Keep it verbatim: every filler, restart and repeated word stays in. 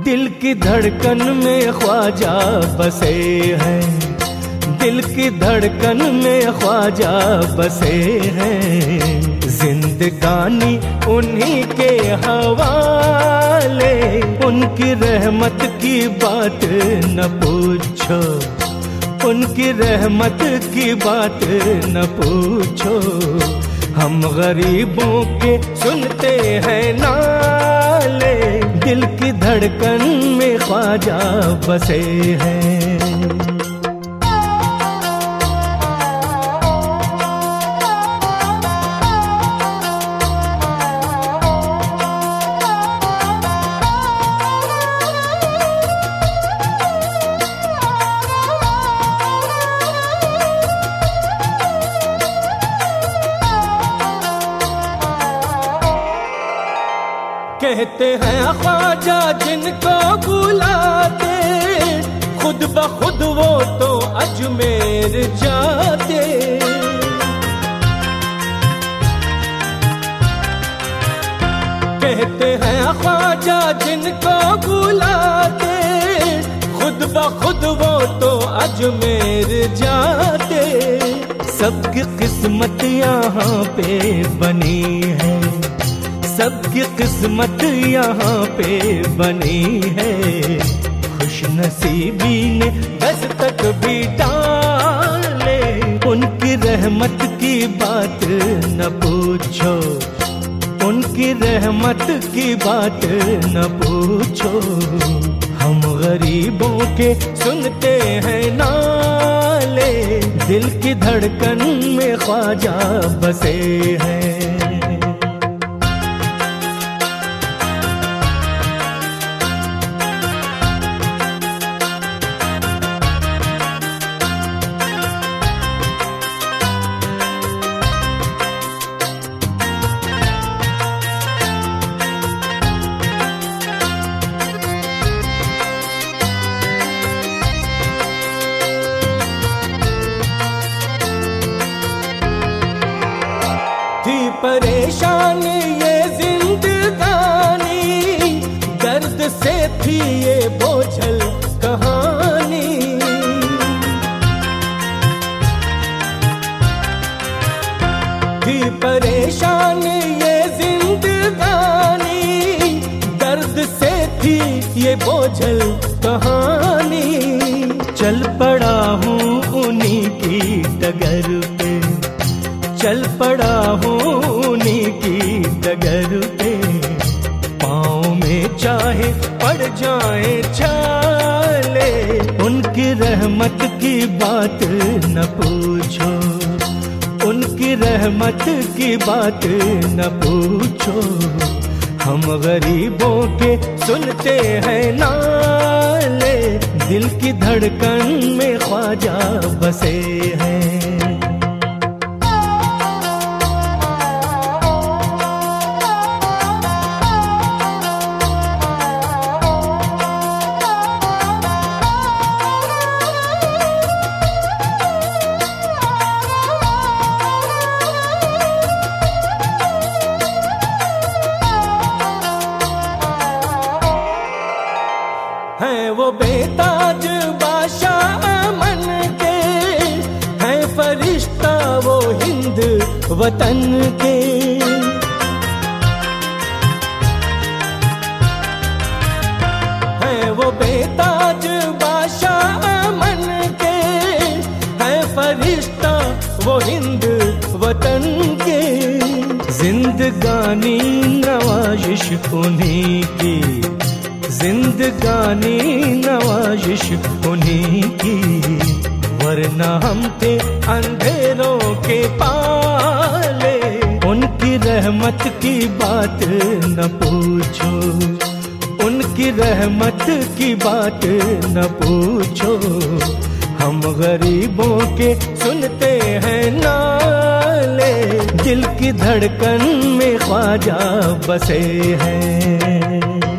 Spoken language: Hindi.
दिल की धड़कन में ख्वाजा बसे हैं, दिल की धड़कन में ख्वाजा बसे हैं। जिंदगानी उन्हीं के हवाले, उनकी रहमत की बात न पूछो, उनकी रहमत की बात न पूछो। हम गरीबों के सुनते हैं नाले, दिल की धड़कन में ख्वाजा बसे हैं। कहते हैं ख्वाजा जिनको बुलाते, खुद ब खुद वो तो अजमेर जाते। कहते हैं ख्वाजा जिनको बुलाते, खुद ब खुद वो तो अजमेर जाते। सबकी किस्मत यहाँ पे बनी है, सबकी किस्मत यहाँ पे बनी है। खुश नसीबी ने दस्तक भी डाले, उनकी रहमत की बात न पूछो, उनकी रहमत की बात न पूछो। हम गरीबों के सुनते हैं नाले, दिल की धड़कन में ख्वाजा बसे हैं। परेशान ये जिंदगानी, दर्द से थी ये बोझल कहानी। थी परेशान ये जिंदगानी, दर्द से थी ये बोझल कहानी। चल पड़ा हूँ उन्हीं की डगर पे, चल पड़ा हूँ उन्हीं की डगर पे। पाँव में चाहे पड़ जाए छाले, उनकी रहमत की बात न पूछो, उनकी रहमत की बात न पूछो। हम गरीबों के सुनते हैं नाले, दिल की धड़कन में ख्वाजा बसे हैं। हैं वो बेताज बादशाह अमन के, हैं फरिश्ता वो हिंद वतन के। हैं वो बेताज बादशाह अमन के, हैं फरिश्ता वो हिंद वतन के। जिंदगानी नवाजिश उन्हीं की, जिंदगानी नवाजिश उन्हीं की। वरना हम थे अंधेरों के पाले, उनकी रहमत की बात न पूछो, उनकी रहमत की बात न पूछो। हम गरीबों के सुनते हैं नाले, दिल की धड़कन में ख्वाजा बसे हैं।